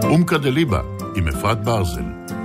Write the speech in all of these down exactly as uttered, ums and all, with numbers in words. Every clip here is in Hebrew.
אומקה דליבה עם אפרת ברזל.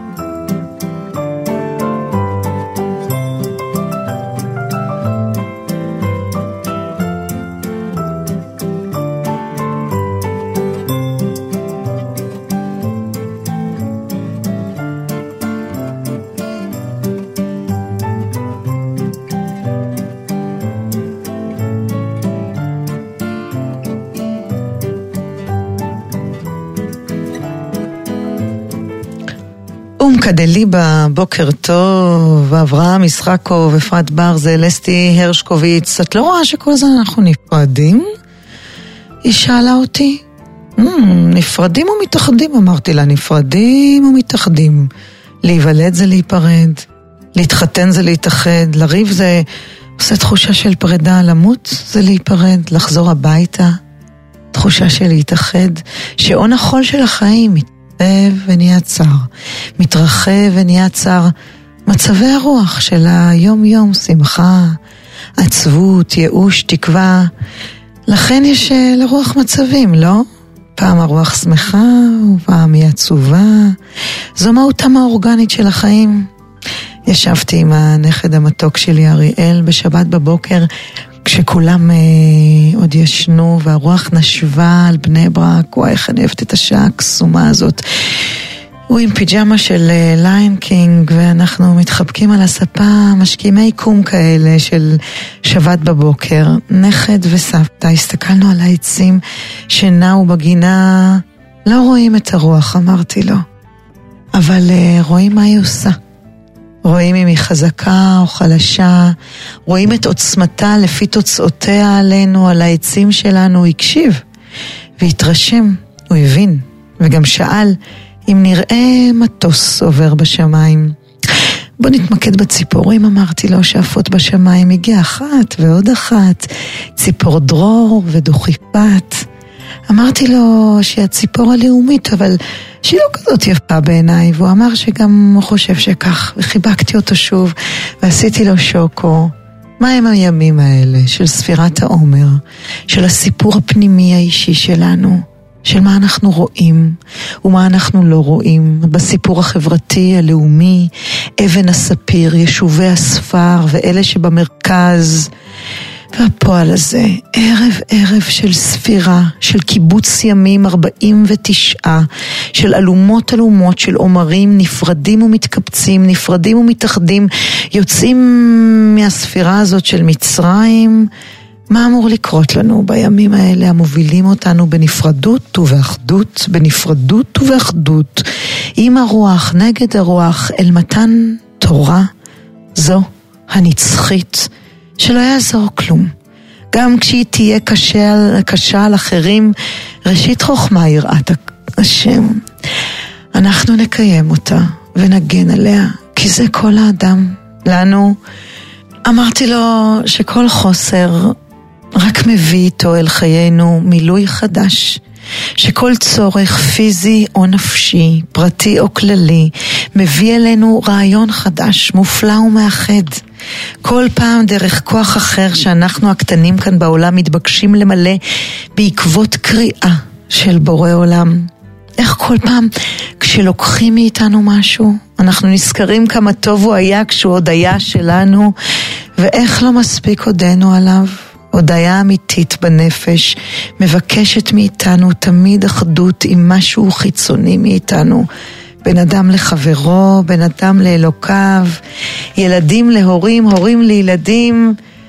אומקה דליבה, בוקר טוב, אברהם ישחקוב, אפרת ברזל, אסתי הרשקוביץ. את לא רואה שכל הזמן אנחנו נפרדים? היא שאלה אותי, mm, נפרדים ומתאחדים? אמרתי לה, נפרדים ומתאחדים. להיוולד זה להיפרד, להתחתן זה להתאחד, לריב זה עושה תחושה של פרידה, למות זה להיפרד, לחזור הביתה, תחושה של להתאחד, שעון החול של החיים מתאחד ונהיה צר, מתרחב ונהיה צר. מצבי הרוח של היום יום, שמחה, עצבות, ייאוש, תקווה. לכן יש לרוח מצבים, לא? פעם הרוח שמחה ופעם היא עצובה. זו מהותם האורגנית של החיים. ישבתי עם הנכד המתוק שלי אריאל בשבת בבוקר, כשכולם אה, עוד ישנו והרוח נשבה על בני ברק. וואי, איך אני אוהבת את השעה הקסומה הזאת. הוא עם פיג'מה של אה, ליין קינג, ואנחנו מתחבקים על הספה, משקימי קום כאלה של שבת בבוקר. נכד וסבתא, הסתכלנו על העצים שנעו בגינה. לא רואים את הרוח, אמרתי לו, אבל אה, רואים מה היא עושה. רואים אם היא חזקה או חלשה, רואים את עוצמתה לפי תוצאותיה עלינו, על העצים שלנו. הוא הקשיב והתרשם, הוא הבין, וגם שאל אם נראה מטוס עובר בשמיים. בוא נתמקד בציפורים, אמרתי לו, שאפות בשמיים. הגיעה אחת ועוד אחת, ציפור דרור ודוכיפת. אמרתי לו שהיא הציפור הלאומית, אבל שהיא לא כזאת יפה בעיניי, והוא אמר שגם הוא חושב שכך, וחיבקתי אותו שוב, ועשיתי לו שוקו. מה הם הימים האלה של ספירת העומר, של הסיפור הפנימי האישי שלנו, של מה אנחנו רואים ומה אנחנו לא רואים, בסיפור החברתי, הלאומי, אבן הספיר, יישובי הספר ואלה שבמרכז. והפועל הזה, ערב ערב של ספירה, של קיבוץ ימים ארבעים ותשע, של אלומות אלומות, של עומרים נפרדים ומתקבצים, נפרדים ומתאחדים, יוצאים מהספירה הזאת של מצרים. מה אמור לקרות לנו בימים האלה המובילים אותנו בנפרדות ובאחדות, בנפרדות ובאחדות, עם הרוח נגד הרוח, אל מתן תורה זו הנצחית, שלא יעזור כלום. גם כשהיא תהיה קשה, קשה על אחרים, ראשית חוכמה יראת השם. אנחנו נקיים אותה ונגן עליה, כי זה כל האדם. לנו, אמרתי לו שכל חוסר רק מביא איתו אל חיינו מילוי חדש, שכל צורך פיזי או נפשי, פרטי או כללי, מביא אלינו רעיון חדש, מופלא ומאחד. כל פעם דרך כוח אחר שאנחנו הקטנים כאן בעולם מתבקשים למלא בעקבות קריאה של בורא עולם. איך כל פעם כשלוקחים מאיתנו משהו, אנחנו נזכרים כמה טוב הוא היה כשהוא עוד היה שלנו, ואיך לא מספיק עודנו עליו. הודיה אמיתית בנפש מבקשת מאיתנו תמיד אחדות עם משהו חיצוני מאיתנו. בן אדם לחברו, בן אדם לאלוקיו, ילדים להורים, הורים לילדים.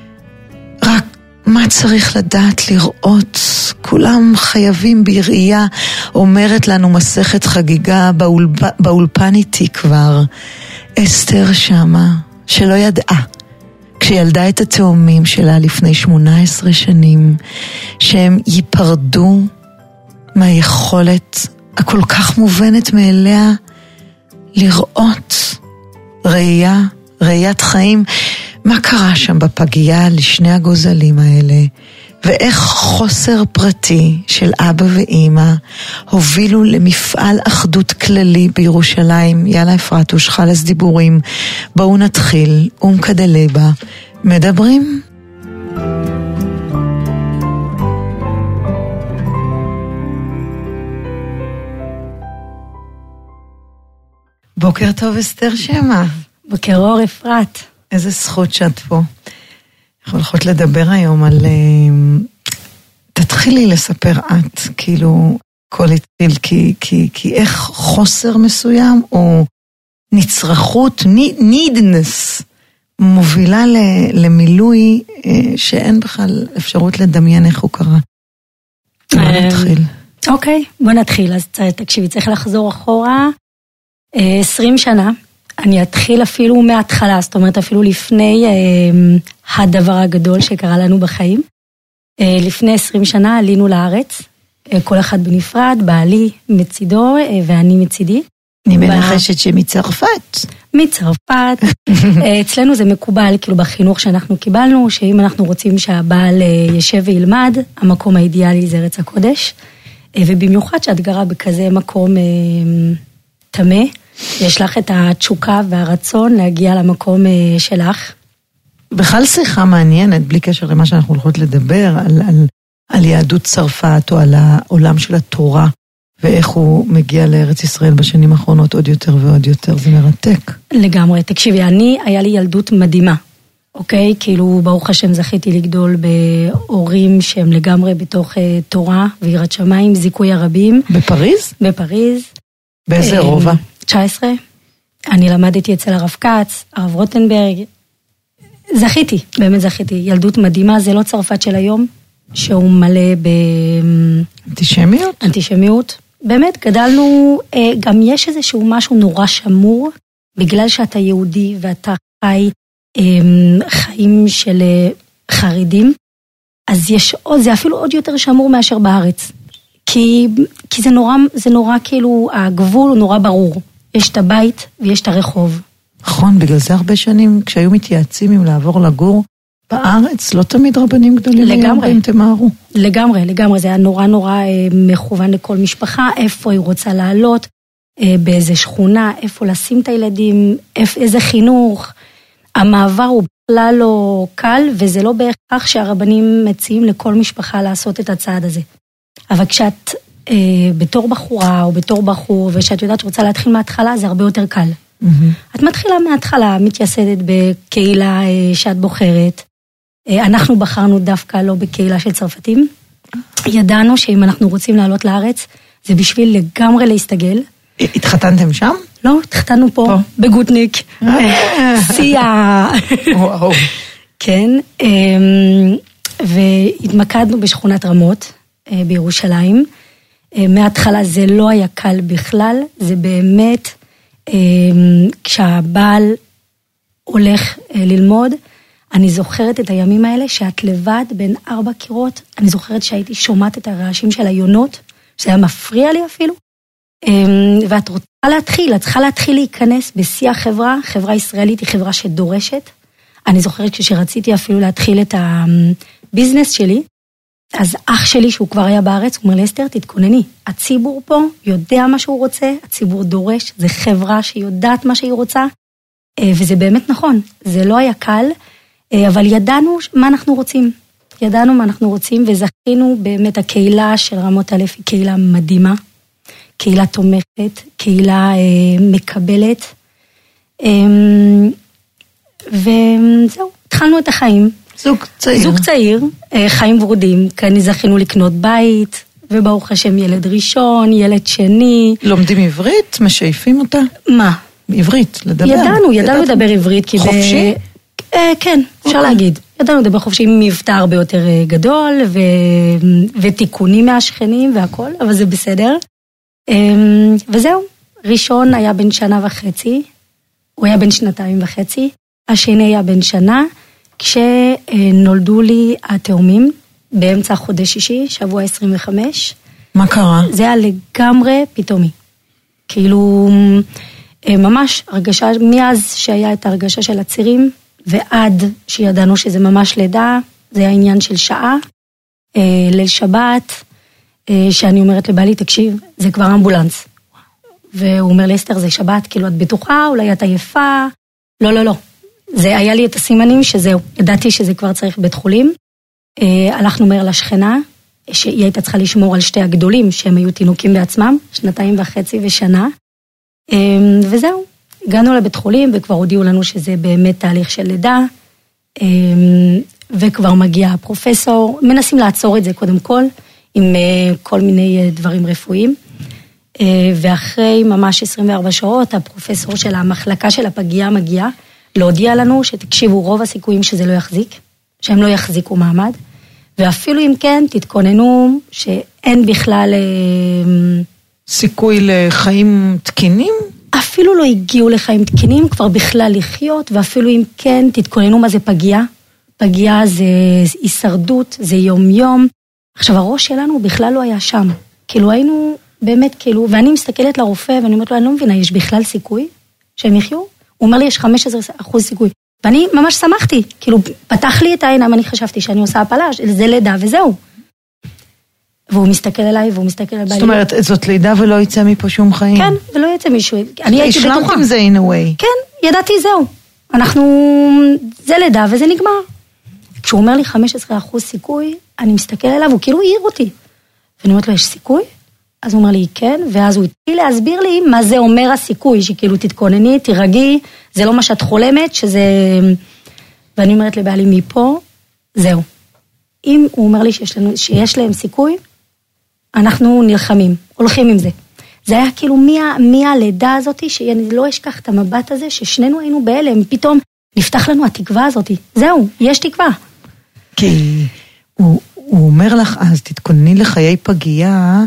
רק מה צריך לדעת לראות? כולם חייבים בראייה, אומרת לנו מסכת חגיגה באולפ... באולפן איתי כבר. אסתר שמה, שלא ידעה, כשילדה את התאומים שלה לפני שמונה עשרה שנים, שהם ייפרדו מהיכולת הכל כך מובנת מאליה לראות ראייה, ראיית חיים. מה קרה שם בפגייה לשני הגוזלים האלה, ואיך חוסר פרטי של אבא ואמא הובילו למפעל אחדות כללי בירושלים. יאללה אפרת, ושחלס דיבורים, בואו נתחיל. אומקה דליבה, מדברים. בוקר טוב, אסתר שמה. בוקר אור, אפרת. איזה זכות שאת פה. אנחנו הולכות לדבר היום על... תתחילי לספר את, כאילו, כל התחיל, כי, כי, כי איך חוסר מסוים, או נצרכות, needness, מובילה למילוי, שאין בכלל אפשרות לדמיין איך הוא קרה. בוא נתחיל. אוקיי, בוא נתחיל. אז תקשיבי, צריך לחזור אחורה עשרים שנה. אני אתחיל אפילו מההתחלה, זאת אומרת אפילו לפני הדבר הגדול שקרה לנו בחיים. לפני עשרים שנה עלינו לארץ, כל אחד בנפרד, בעלי מצידו ואני מצידי. אני מנחשת שמצרפת. מצרפת. אצלנו זה מקובל, כאילו בחינוך שאנחנו קיבלנו, שאם אנחנו רוצים שהבעל ישב וילמד, המקום האידיאלי זה ארץ הקודש, ובמיוחד שאת גרה בכזה מקום תמה, יש לך את התשוקה והרצון להגיע למקום שלך. בכלל שיחה מעניינת, בלי קשר למה שאנחנו הולכות לדבר, על, על, על יהדות צרפת, או על העולם של התורה, ואיך הוא מגיע לארץ ישראל בשנים האחרונות עוד יותר ועוד יותר, זה מרתק. לגמרי, תקשיבי, אני, היה לי ילדות מדהימה, אוקיי? כאילו, ברוך השם זכיתי לגדול בהורים שהם לגמרי בתוך uh, תורה ויראת שמיים, זיכוי הרבים. בפריז? בפריז. באיזה רובע? תשע עשרה. אני למדתי אצל הרב קץ, הרב רוטנברג. זכיתי, באמת זכיתי. ילדות מדהימה, זה לא צרפת של היום, שהוא מלא ב... אנטישמיות? אנטישמיות. באמת, גדלנו, גם יש איזשהו משהו נורא שמור, בגלל שאתה יהודי ואתה חי חיים של חרדים, אז יש, זה אפילו עוד יותר שמור מאשר בארץ. כי, כי זה נורא, זה נורא כאילו, הגבול הוא נורא ברור. יש את הבית ויש את הרחוב. נכון, בגלל זה הרבה שנים, כשהיו מתייעצים אם לעבור לגור בארץ, לא תמיד רבנים גדולים. לגמרי. אם תמהרו. לגמרי, לגמרי. זה היה נורא נורא מכוון לכל משפחה, איפה היא רוצה לעלות, באיזה שכונה, איפה לשים את הילדים, איזה חינוך. המעבר הוא בכלל לא קל, וזה לא בהכרח שהרבנים מציעים לכל משפחה לעשות את הצעד הזה. אבל כשאת אה, בתור בחורה או בתור בחור, ושאת יודעת שרוצה להתחיל מההתחלה, זה הרבה יותר קל. Mm-hmm. את מתחילה מההתחלה, מתייסדת בקהילה אה, שאת בוחרת. אה, אנחנו בחרנו דווקא לא בקהילה של צרפתים. ידענו שאם אנחנו רוצים לעלות לארץ, זה בשביל לגמרי להסתגל. התחתנתם שם? לא, התחתנו פה, פה. בגוטניק. סייה. וואו. כן, אה, והתמקדנו בשכונת רמות. בירושלים. מההתחלה זה לא היה קל בכלל, זה באמת, כשהבעל הולך ללמוד, אני זוכרת את הימים האלה שאת לבד בין ארבע קירות, אני זוכרת שהייתי שומעת את הרעשים של היונות, שזה היה מפריע לי אפילו, ואת רוצה להתחיל, את צריכה להתחיל להיכנס בשיא החברה, חברה ישראלית היא חברה שדורשת, אני זוכרת כשרציתי אפילו להתחיל את הביזנס שלי, אז אח שלי שהוא כבר היה בארץ, הוא אומר לי, אסתר, תתכונני, הציבור פה יודע מה שהוא רוצה, הציבור דורש, זה חברה שיודעת מה שהיא רוצה, וזה באמת נכון, זה לא היה קל, אבל ידענו מה אנחנו רוצים, ידענו מה אנחנו רוצים, וזכינו באמת הקהילה של רמות א' היא קהילה מדהימה, קהילה תומכת, קהילה מקבלת, וזהו, התחלנו את החיים, זוג צעיר. זוג צעיר, חיים ורודים, כאן זכינו לקנות בית, וברוך השם ילד ראשון, ילד שני. לומדים עברית? משייפים אותה? מה? עברית, לדבר. ידענו, ידענו לדבר עברית. חופשי? כן, אפשר להגיד. ידענו לדבר חופשי עם מבטא הרבה יותר גדול, ותיקונים מהשכנים והכל, אבל זה בסדר. וזהו, ראשון היה בן שנה וחצי, הוא היה בן שנתיים וחצי, השני היה בן שנה, כשנולדו לי התאומים, באמצע חודש שישי, שבוע עשרים וחמש. מה קרה? זה היה לגמרי פתאומי. כאילו, ממש הרגשה, מאז שהיה את הרגשה של הצירים, ועד שידענו שזה ממש לידה, זה היה עניין של שעה, ליל שבת, שאני אומרת לבעלי, תקשיב, זה כבר אמבולנס. והוא אומר לי, אסתר, זה שבת, כאילו את בטוחה, אולי את עייפה, לא, לא, לא. זה היה לי את הסימנים שזהו, ידעתי שזה כבר צריך בית חולים, הלכנו מהר לשכנה, שהיא הייתה צריכה לשמור על שתי הגדולים, שהם היו תינוקים בעצמם, שנתיים וחצי ושנה, וזהו, הגענו לבית חולים וכבר הודיעו לנו שזה באמת תהליך של לידה, וכבר מגיע הפרופסור, מנסים לעצור את זה קודם כל, עם כל מיני דברים רפואיים, ואחרי ממש עשרים וארבע שעות, הפרופסור של המחלקה של הפגייה מגיע, להודיע לנו שתקשיבו רוב הסיכויים שזה לא יחזיק, שהם לא יחזיקו מעמד, ואפילו אם כן, תתכוננו שאין בכלל... סיכוי לחיים תקינים? אפילו לא הגיעו לחיים תקינים, כבר בכלל לחיות, ואפילו אם כן, תתכוננו מה זה פגייה. פגייה זה הישרדות, זה יום יום. עכשיו, הראש שלנו בכלל לא היה שם. כאילו היינו באמת, כאילו, ואני מסתכלת לרופא, ואני אומרת לו, אני לא מבינה, יש בכלל סיכוי שהם יחיו? הוא אומר לי, יש חמישה עשר אחוז סיכוי. ואני ממש שמחתי, כאילו, פתח לי את העיניים, אני חשבתי שאני עושה הפלה, זה לידה וזהו. והוא מסתכל עליי, והוא מסתכל על בעלי. זאת אומרת, זאת לידה ולא יצא מפה שום חיים. כן, ולא יצא מישהו. אני הייתי בטוחה. השלמת עם זה in a way. כן, ידעתי זהו. אנחנו, זה לידה וזה נגמר. כשהוא אומר לי חמישה עשר אחוז סיכוי, אני מסתכל עליו, הוא כאילו העיר אותי. ואני אומרת לו, יש סיכוי? אז הוא אומר לי, כן, ואז הוא התחיל להסביר לי מה זה אומר הסיכוי, שכאילו תתכונני, תירגעי, זה לא מה שאת חולמת, שזה... ואני אומרת לבעלי, מפה, זהו. אם הוא אומר לי שיש, לנו, שיש להם סיכוי, אנחנו נלחמים, הולכים עם זה. זה היה כאילו מה, מהלידה הזאת, שאני לא אשכח את המבט הזה, ששנינו היינו בהלם, פתאום נפתח לנו התקווה הזאת. זהו, יש תקווה. כי הוא, הוא אומר לך, אז תתכונני לחיי פגייה,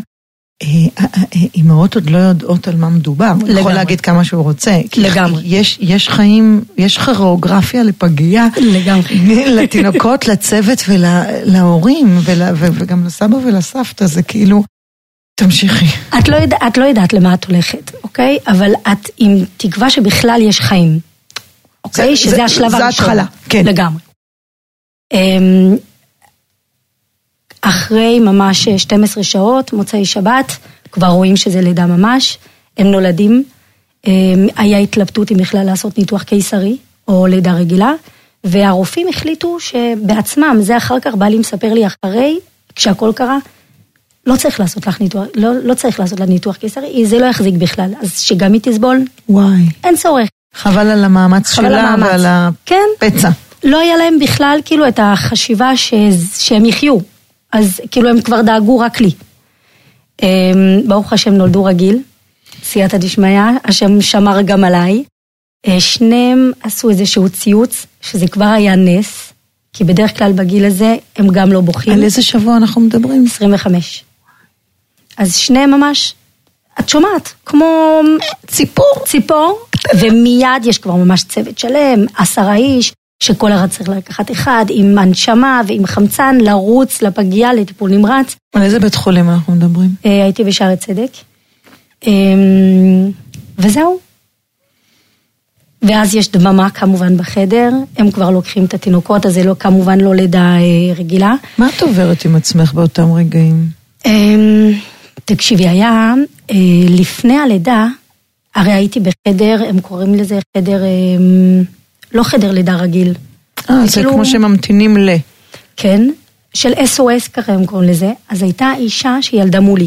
אמהות עוד לא יודעות על מה מדובר. הוא יכול להגיד כמה שהוא רוצה. לגמרי. יש, יש חיים, יש כוריאוגרפיה לפגייה. לגמרי. לתינוקות, לצוות ולהורים, וגם לסבא ולסבתא, זה כאילו, תמשיכי. את לא, יודע, את לא יודעת למה את הולכת, אוקיי? אבל את עם תקווה שבכלל יש חיים. אוקיי? שזה זה, השלב הראשון. זה התחלה, כן. לגמרי. אחרי ממש שתים עשרה שעות, מוצאי שבת, כבר רואים שזה לידה ממש, הם נולדים, היה התלבטות אם בכלל לעשות ניתוח קיסרי, או לידה רגילה, והרופאים החליטו שבעצמם, זה אחר כך בא לי מספר לי אחרי, כשהכל קרה, לא צריך לעשות לך ניתוח, לא, לא צריך לעשות לה ניתוח קיסרי, זה לא יחזיק בכלל, אז שגם היא תסבול, וואי. אין צורך. חבל על המאמץ שלה ועל הפצע. כן, לא היה להם בכלל כאילו את החשיבה ש... שהם יחיו. אז כאילו הם כבר דאגו רק לי. ברוך השם נולדו רגיל, סייעתא דשמיא, השם שמר גם עליי. שניהם עשו איזשהו ציוץ, שזה כבר היה נס, כי בדרך כלל בגיל הזה הם גם לא בוכים. על איזה שבוע אנחנו מדברים? עשרים וחמש. אז שניהם ממש, את שומעת, כמו ציפור. ציפור, ומיד יש כבר ממש צוות שלם, עשרה איש, שכל הרד צריך לקחת אחד, עם הנשמה ועם חמצן, לרוץ לפגייה, לטיפול נמרץ. על איזה בית חולים אנחנו מדברים? הייתי בשערי צדק. וזהו. ואז יש דממה כמובן בחדר, הם כבר לוקחים את התינוקות, אז זה לא, כמובן לא לידה רגילה. מה את עוברת עם עצמך באותם רגעים? תקשיבי, היה לפני הלידה, הרי הייתי בחדר, הם קוראים לזה חדר... לא חדר לידה רגיל. אה, זה כמו שממתינים ל... כן, של אס או אס ככה הם קוראים לזה, אז הייתה אישה שילדה מולי.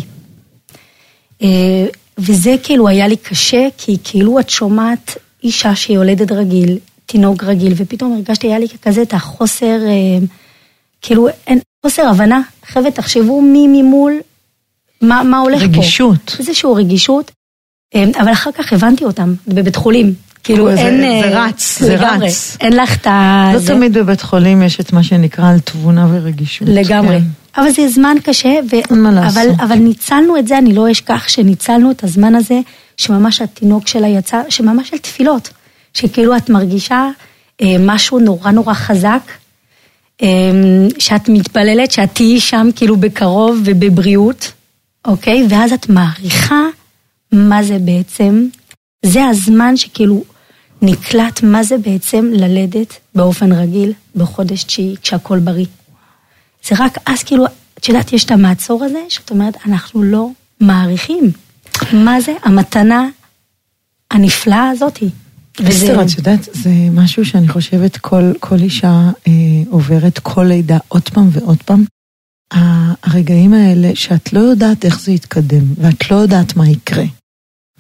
וזה כאילו היה לי קשה, כי כאילו את שומעת אישה שיולדת רגיל, תינוק רגיל, ופתאום הרגשתי, היה לי כזה את החוסר, כאילו אין חוסר הבנה, חבר'ה, תחשבו מי ממול, מה, מה הולך רגישות. פה. רגישות. איזשהו רגישות, אבל אחר כך הבנתי אותם בבית חולים. כאילו אין... זה רץ, זה רץ. אין לך את ה... לא תמיד בבית חולים יש את מה שנקרא על תבונה ורגישות. לגמרי. אבל זה זמן קשה, אבל ניצלנו את זה, אני לא אשכח שניצלנו את הזמן הזה, שממש התינוק שלה יצא, שממש על תפילות, שכאילו את מרגישה משהו נורא נורא חזק, שאת מתפללת, שאת תהיי שם כאילו בקרוב ובבריאות, אוקיי? ואז את מעריכה מה זה בעצם, זה הזמן שכאילו נקלט מה זה בעצם ללדת באופן רגיל, בחודש תשיעי, כשהכל בריא. זה רק אז כאילו, את יודעת, יש את המעצור הזה, שאת אומרת, אנחנו לא מעריכים. מה זה? המתנה הנפלאה הזאת. אסתר, את יודעת, זה משהו שאני חושבת כל, כל אישה אה, עוברת כל לידה עוד פעם ועוד פעם. הרגעים האלה שאת לא יודעת איך זה יתקדם, ואת לא יודעת מה יקרה.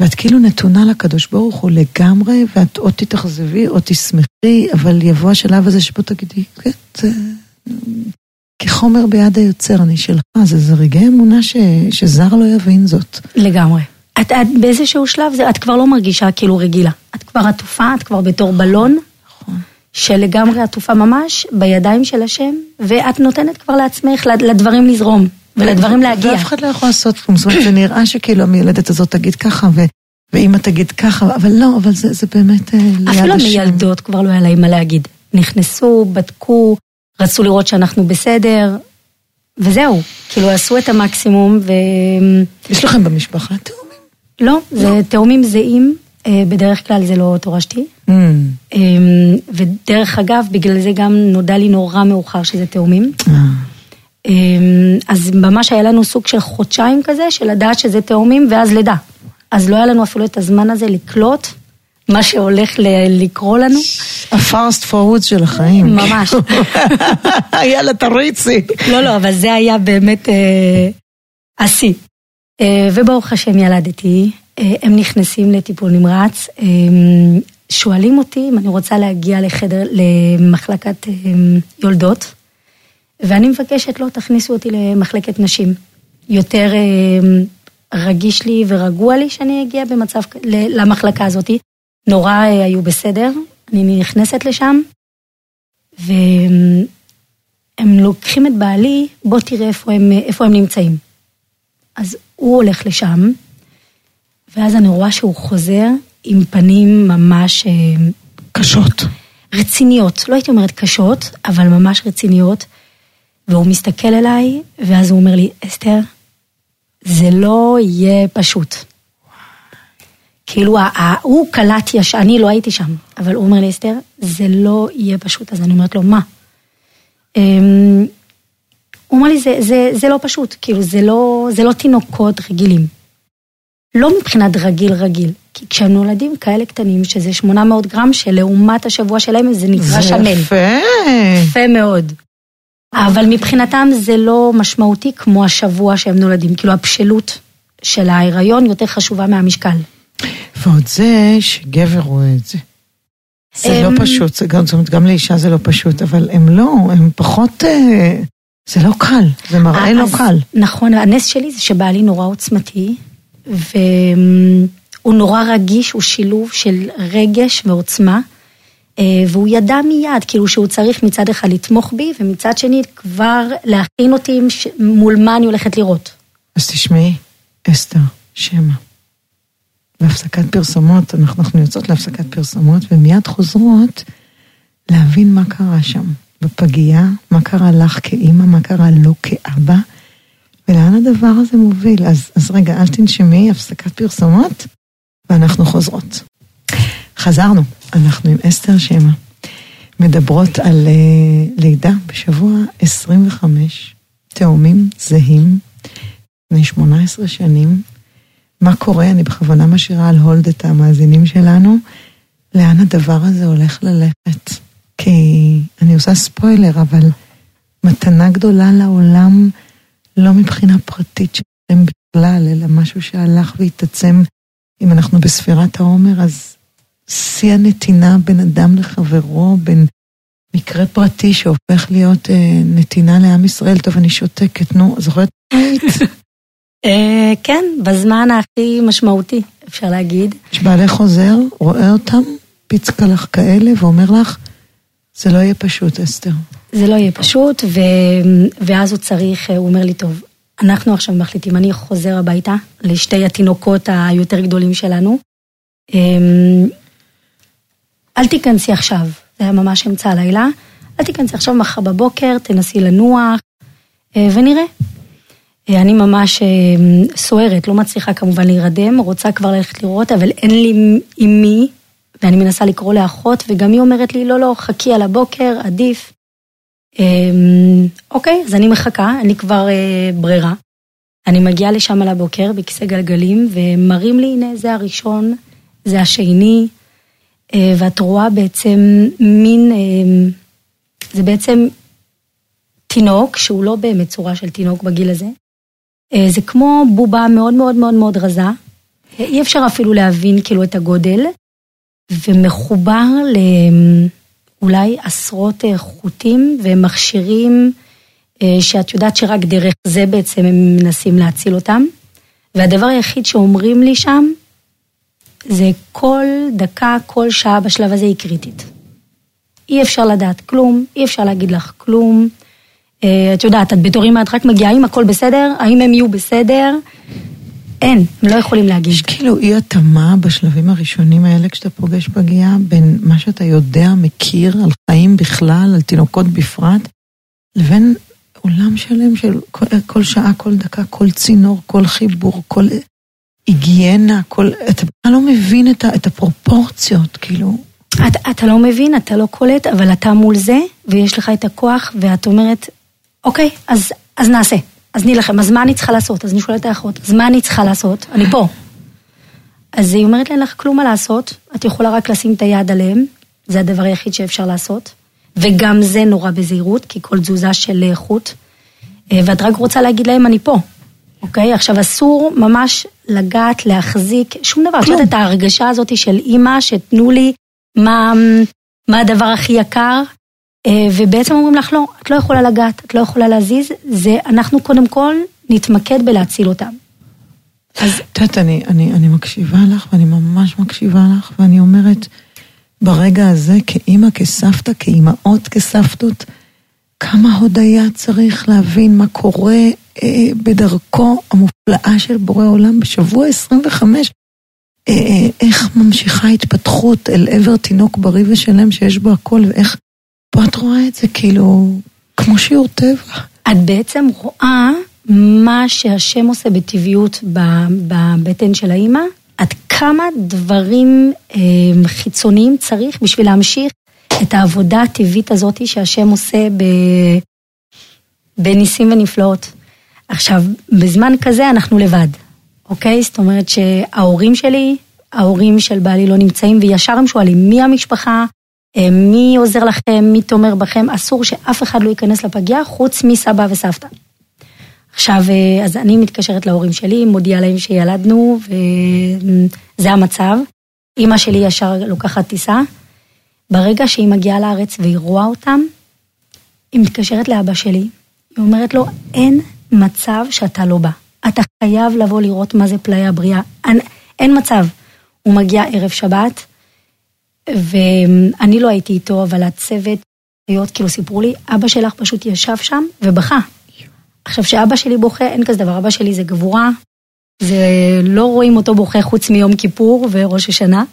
ואת כאילו נתונה לקדוש ברוך הוא לגמרי, ואת או תתאכזבי או תשמחי, אבל יבוא השלב הזה שבו תגידי, כן, זה כחומר ביד היוצר, אני שלך, זה, זה רגעי אמונה ש, שזר לא יבין זאת. לגמרי. את, את באיזשהו שלב, זה, את כבר לא מרגישה כאילו רגילה. את כבר עטופה, את כבר בתור בלון, נכון. שלגמרי עטופה ממש בידיים של השם, ואת נותנת כבר לעצמך לדברים לזרום, ולדברים להגיע. ואף אחד לא יכול לעשות כלום, זאת אומרת, זה נראה שכאילו המילדת הזאת תגיד ככה, ו... ואמא תגיד ככה, אבל לא, אבל זה, זה באמת ליד השם. אפילו מילדות כבר לא היה להם מה להגיד. נכנסו, בדקו, רצו לראות שאנחנו בסדר, וזהו. כאילו עשו את המקסימום, ו... יש לכם במשפחה תאומים? לא, זה לא. תאומים זהים, בדרך כלל זה לא תורשתי. Mm. ודרך אגב, בגלל זה גם נודע לי נורא מאוחר שזה תאומים. Mm. אז ממש היה לנו סוג של חודשיים כזה, של לדעת שזה תאומים, ואז לידה. אז לא היה לנו אפילו את הזמן הזה לקלוט מה שהולך לקרוא לנו. הפאסט פורוד של החיים. ממש. יאללה, תריצי. לא, לא, אבל זה היה באמת עשי. וברוך השם ילדתי, הם נכנסים לטיפול נמרץ, שואלים אותי אם אני רוצה להגיע לחדר, למחלקת יולדות, ואני מבקשת, לא, תכניסו אותי למחלקת נשים. יותר רגיש לי ורגוע לי שאני אגיע במצב, למחלקה הזאת. נורא היו בסדר, אני נכנסת לשם, והם לוקחים את בעלי, בוא תראה איפה הם, איפה הם נמצאים. אז הוא הולך לשם, ואז אני רואה שהוא חוזר עם פנים ממש קשות. רציניות, לא הייתי אומרת קשות, אבל ממש רציניות, והוא מסתכל אליי, ואז הוא אומר לי, אסתר, זה לא יהיה פשוט. כאילו, הוא קלט יש, אני לא הייתי שם, אבל הוא אומר לי, אסתר, זה לא יהיה פשוט. אז אני אומרת לו, מה? הוא אומר לי, זה, זה, זה לא פשוט, כאילו, זה לא, זה לא תינוקות רגילים. לא מבחינת רגיל רגיל, כי כשהם נולדים כאלה קטנים, שזה שמונה מאות גרם, שלעומת השבוע שלהם זה נקרא שמן. זה יפה. יפה מאוד. אבל מבחינתם זה לא משמעותי כמו השבוע שהם נולדים, כאילו הפשלות של ההיריון יותר חשובה מהמשקל. ועוד זה שגבר רואה את זה. זה לא פשוט, זה גם, זאת אומרת, גם לאישה זה לא פשוט, אבל הם לא, הם פחות, זה לא קל, זה מראה לא קל. נכון, הנס שלי זה שבעלי נורא עוצמתי, והוא נורא רגיש, הוא שילוב של רגש ועוצמה, והוא ידע מיד, כאילו שהוא צריך מצד אחד לתמוך בי, ומצד שני כבר להכין אותי מול מה אני הולכת לראות. אז תשמעי, אסתר, שמה. בהפסקת פרסומות, אנחנו, אנחנו יוצאות להפסקת פרסומות, ומיד חוזרות להבין מה קרה שם. בפגייה, מה קרה לך כאימא, מה קרה לו כאבא, ולאן הדבר הזה מוביל. אז, אז רגע, אל תנשמי, הפסקת פרסומות, ואנחנו חוזרות. חזרנו, אנחנו עם אסתר שמה, מדברות על uh, לידה בשבוע עשרים וחמש, תאומים זהים, בני שמונה עשרה שנים, מה קורה, אני בכוונה משאירה על הולד את המאזינים שלנו, לאן הדבר הזה הולך ללכת, כי אני עושה ספוילר, אבל מתנה גדולה לעולם, לא מבחינה פרטית שלהם בכלל, אלא משהו שהלך והתעצם, אם אנחנו בספירת העומר, אז שיא הנתינה בין אדם לחברו, בין מקרה פרטי שהופך להיות אה, נתינה לעם ישראל. טוב, אני שותקת, נו, זוכרת? אה, כן, בזמן הכי משמעותי, אפשר להגיד. יש בעלי חוזר, רואה אותם, פיצקה לך כאלה, ואומר לך, זה לא יהיה פשוט, אסתר. זה לא יהיה פשוט, ו... ואז הוא צריך, הוא אומר לי, טוב, אנחנו עכשיו מחליטים, אני חוזר הביתה, לשתי התינוקות היותר גדולים שלנו, אל תיכנסי עכשיו, זה היה ממש אמצע הלילה, אל תיכנסי עכשיו מחר בבוקר, תנסי לנוח, ונראה. אני ממש סוערת, לא מצליחה כמובן להירדם, רוצה כבר ללכת לראות, אבל אין לי עם מי, ואני מנסה לקרוא לאחות, וגם היא אומרת לי, לא, לא, חכי על הבוקר, עדיף. אוקיי, אז אני מחכה, אני כבר ברירה. אני מגיעה לשם על הבוקר, בכיסא גלגלים, ומראים לי, הנה, זה הראשון, זה השני, ואת רואה בעצם מין, זה בעצם תינוק, שהוא לא באמת צורה של תינוק בגיל הזה, זה כמו בובה מאוד מאוד מאוד מאוד רזה, אי אפשר אפילו להבין כאילו את הגודל, ומחובר לאולי עשרות חוטים ומכשירים, שאת יודעת שרק דרך זה בעצם הם מנסים להציל אותם, והדבר היחיד שאומרים לי שם, זה כל דקה, כל שעה בשלב הזה היא קריטית. אי אפשר לדעת כלום, אי אפשר להגיד לך כלום, את יודעת, את בתור אמא, את רק מגיעה, האם הכל בסדר, האם הם יהיו בסדר, אין, הם לא יכולים להגיד. יש כאילו אי התאמה בשלבים הראשונים האלה, כשאתה פוגש פגיעה, בין מה שאתה יודע, מכיר, על חיים בכלל, על תינוקות בפרט, לבין עולם שלם של כל, כל שעה, כל דקה, כל צינור, כל חיבור, כל היגיינה, כל, אתה לא מבין את, ה, את הפרופורציות, כאילו. אתה, אתה לא מבין, אתה לא קולט, אבל אתה מול זה, ויש לך את הכוח, ואת אומרת, אוקיי, אז, אז נעשה. אז נלחם, אז מה אני צריכה לעשות? אז אני שואלת האחות, אז מה אני צריכה לעשות? אני פה. אז היא אומרת לי, אין לך כלום מה לעשות, את יכולה רק לשים את היד עליהם, זה הדבר היחיד שאפשר לעשות, וגם זה נורא בזהירות, כי כל תזוזה של איכות, ואת רק רוצה להגיד להם, אני פה. אוקיי? עכשיו אסור ממש לגעת, להחזיק, שום דבר. את יודעת את ההרגשה הזאת של אמא, שתנו לי מה, מה הדבר הכי יקר, ובעצם אומרים לך, לא, את לא יכולה לגעת, את לא יכולה להזיז, זה אנחנו קודם כל נתמקד בלהציל אותם. אז... את יודעת, אני, אני, אני מקשיבה לך, ואני ממש מקשיבה לך, ואני אומרת, ברגע הזה, כאמא, כסבתא, כאמאות, כסבתות, כמה הודיה צריך להבין מה קורה אה, בדרכו המופלאה של בורא עולם בשבוע עשרים וחמש, אה, אה, איך ממשיכה התפתחות אל עבר תינוק בריא ושלם שיש בו הכל, ואיך פה את רואה את זה כאילו כמו שיעור טבע. את בעצם רואה מה שהשם עושה בטבעיות בבטן של האמא, עד כמה דברים אה, חיצוניים צריך בשביל להמשיך את העבודה הטבעית הזאת שהשם עושה ב... בניסים ונפלאות. עכשיו, בזמן כזה אנחנו לבד, אוקיי? זאת אומרת שההורים שלי, ההורים של בעלי לא נמצאים, וישר הם שואלים, מי המשפחה? מי עוזר לכם? מי תומר בכם? אסור שאף אחד לא ייכנס לפגיעה, חוץ מסבא וסבתא. עכשיו, אז אני מתקשרת להורים שלי, מודיעה להם שילדנו, וזה המצב. אמא שלי ישר לוקחת טיסה, ברגע שהיא מגיעה לארץ והיא רואה אותם, היא מתקשרת לאבא שלי, היא אומרת לו, אין מצב שאתה לא בא. אתה חייב לבוא לראות מה זה פלאי הבריאה. אין, אין מצב. הוא מגיע ערב שבת, ואני לא הייתי איתו, אבל הצוות, להיות, כאילו סיפרו לי, אבא שלך פשוט ישב שם ובכה. עכשיו שאבא שלי בוכה, אין כזה דבר, אבא שלי זה גבורה, זה לא רואים אותו בוכה חוץ מיום כיפור וראש השנה.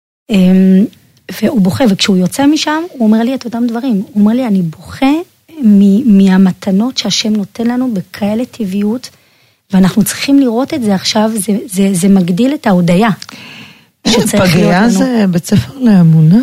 והוא בוכה, וכשהוא יוצא משם, הוא אומר לי את אותם דברים. הוא אומר לי, אני בוכה מהמתנות שהשם נותן לנו בכאלה טבעיות, ואנחנו צריכים לראות את זה עכשיו, זה, זה, זה מגדיל את ההודיה. פגיעה זה בית ספר לאמונה,